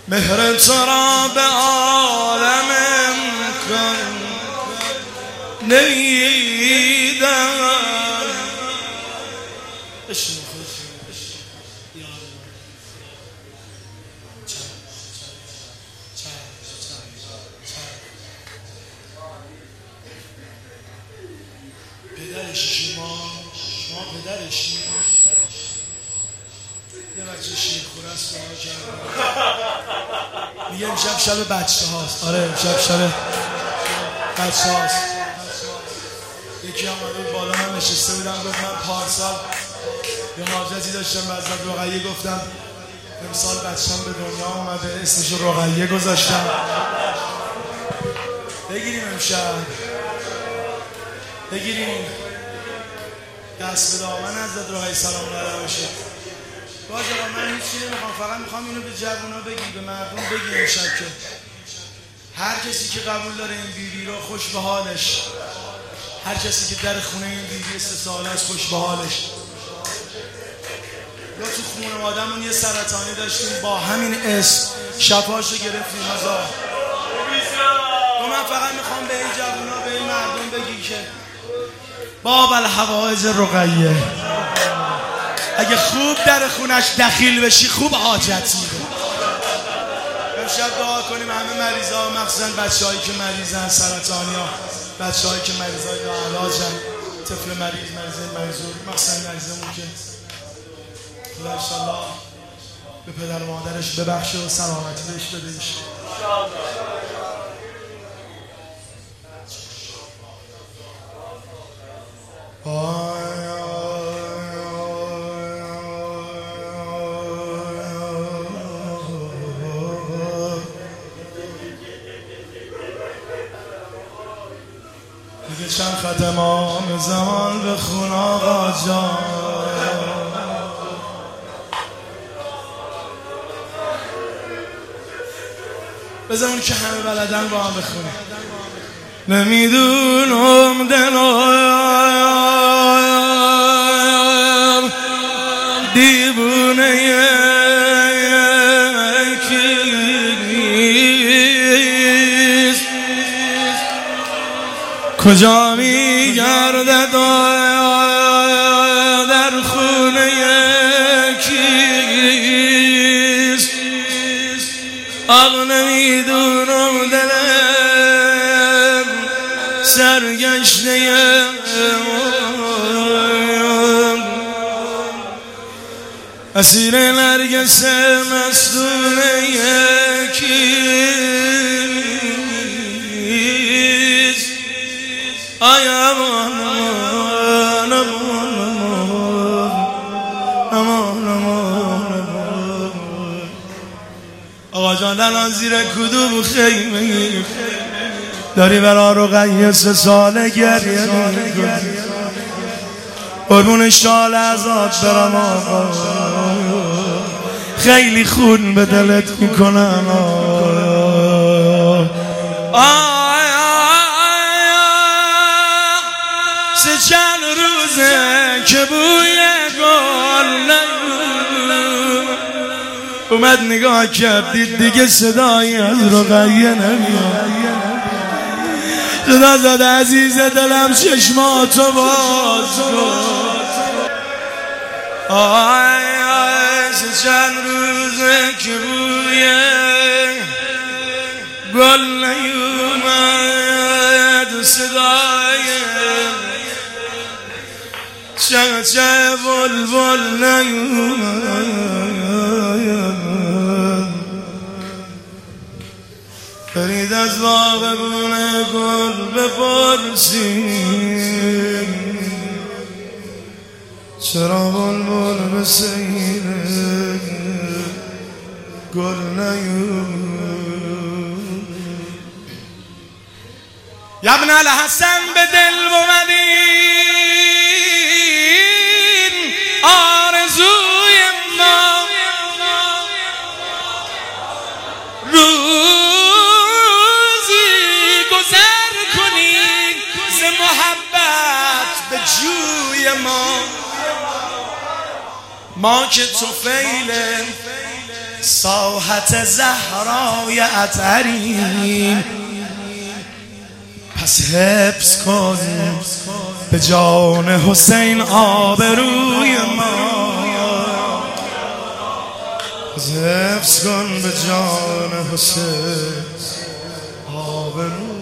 مهر تو را به عالم امکان نیدم. پدرشی شما پدرشی یه بچه شیرخوره است دعا کرده میگه امشب شب بچه هاست. آره امشب شب بچه هاست. یکی آمده بالا من نشسته بودم گفت من پارسال یه حاجتی داشتم به حضرت رقیه گفتم امسال بچه‌م به دنیا اومده اسمشو رقیه گذاشتم. بگیریم امشب بگیریم دست به دامن حضرت رقیه سلام الله باشه. باز آقا من هیچی نمیخوام، فقط میخوام اینو به جوونا بگی، به مردم بگی امشب که هر کسی که قبول داره این بیبی رو خوش به حالش، هر کسی که در خونه این بیبی 3 ساله است خوش به حالش. یا تو خانواده‌مون یه سرطانی داشتیم با همین اسم شفاشو گرفتیم ازا. و من فقط میخوام به این جوونا به این مردم بگی که باب الحوائج رقیه اگه خوب در خونش دخیل بشی خوب حاجت میده. امشب دعا کنیم همه مریضا، مخصوصا بچه‌هایی که مریضن، سرطانیا، بچه‌هایی که مریضای لاعلاجن، طفل مریض، مریضور، مخصوصا مریضمون که خدا انشالله به پدر و مادرش ببخشه و سلامتی بهش بده انشالله. دیگه چند خط امام زمان به خون آقا جان بذارون که همه بلدن با هم بخونیم. نمیدونم دلم دیوونه کیست، کجا میگرده در خونه کیست. آب نمیدونم دلم سرگشته اسیر نرگس مستونه کیست. آی امان امان امان امان. آقا جان الان زیر کدوم خیمه داری برا رقیه 3 ساله گریه میکنی؟ قربون شال ازاد برم آقا، خیلی خون به دلت میکنم سه چند روزه که بوی گل اومد نگاه کرد دید دیگه صدایی از رقیه نمیاد. صدا زد عزیز دلم چشماتو باز کن. آی آی سه چند روزه که بوی گل نیومد، صدای چه بلبل نیومد. برید از باغبون گل بپرسید چرا بلبل به سیر گل نیومد. یا ابن الحسن به دل بومدین آرزوی ما محبت به جوی ما که طفیل ساحت زهرای عطریم، پس حفظ کن به جان حسین آبروی ما، حفظ کن به جان حسین آبروی